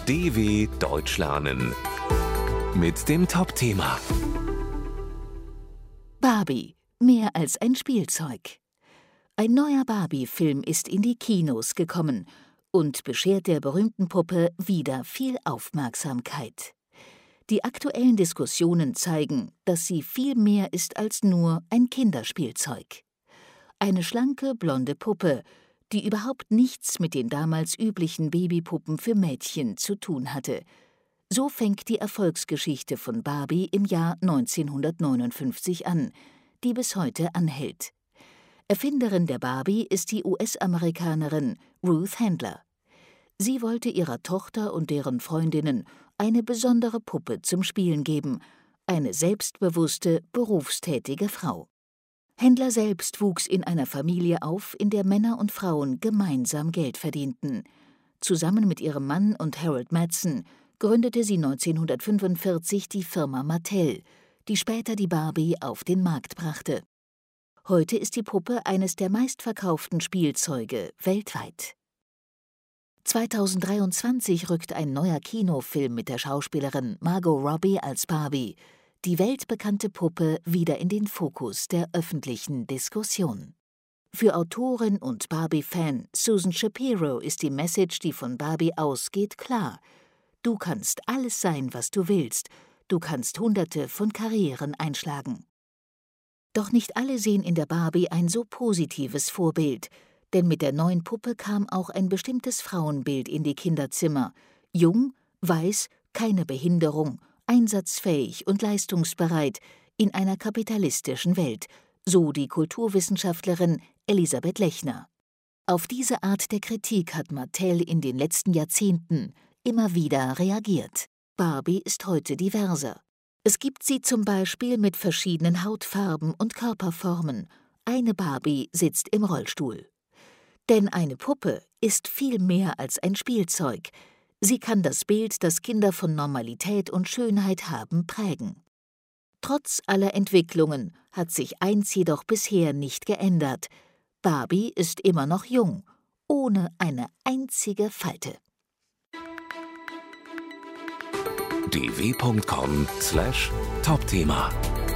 DW Deutsch lernen mit dem Top-Thema Barbie – mehr als ein Spielzeug. Ein neuer Barbie-Film ist in die Kinos gekommen und beschert der berühmten Puppe wieder viel Aufmerksamkeit. Die aktuellen Diskussionen zeigen, dass sie viel mehr ist als nur ein Kinderspielzeug. Eine schlanke, blonde Puppe, die überhaupt nichts mit den damals üblichen Babypuppen für Mädchen zu tun hatte. So fängt die Erfolgsgeschichte von Barbie im Jahr 1959 an, die bis heute anhält. Erfinderin der Barbie ist die US-Amerikanerin Ruth Handler. Sie wollte ihrer Tochter und deren Freundinnen eine besondere Puppe zum Spielen geben, eine selbstbewusste, berufstätige Frau. Handler selbst wuchs in einer Familie auf, in der Männer und Frauen gemeinsam Geld verdienten. Zusammen mit ihrem Mann und Harold Madsen gründete sie 1945 die Firma Mattel, die später die Barbie auf den Markt brachte. Heute ist die Puppe eines der meistverkauften Spielzeuge weltweit. 2023 rückt ein neuer Kinofilm mit der Schauspielerin Margot Robbie als Barbie, die weltbekannte Puppe, wieder in den Fokus der öffentlichen Diskussion. Für Autorin und Barbie-Fan Susan Shapiro ist die Message, die von Barbie ausgeht, klar. Du kannst alles sein, was du willst. Du kannst Hunderte von Karrieren einschlagen. Doch nicht alle sehen in der Barbie ein so positives Vorbild, denn mit der neuen Puppe kam auch ein bestimmtes Frauenbild in die Kinderzimmer. Jung, weiß, keine Behinderung, einsatzfähig und leistungsbereit in einer kapitalistischen Welt, so die Kulturwissenschaftlerin Elisabeth Lechner. Auf diese Art der Kritik hat Mattel in den letzten Jahrzehnten immer wieder reagiert. Barbie ist heute diverser. Es gibt sie zum Beispiel mit verschiedenen Hautfarben und Körperformen. Eine Barbie sitzt im Rollstuhl. Denn eine Puppe ist viel mehr als ein Spielzeug. Sie kann das Bild, das Kinder von Normalität und Schönheit haben, prägen. Trotz aller Entwicklungen hat sich eins jedoch bisher nicht geändert. Barbie ist immer noch jung, ohne eine einzige Falte. dw.com/Topthema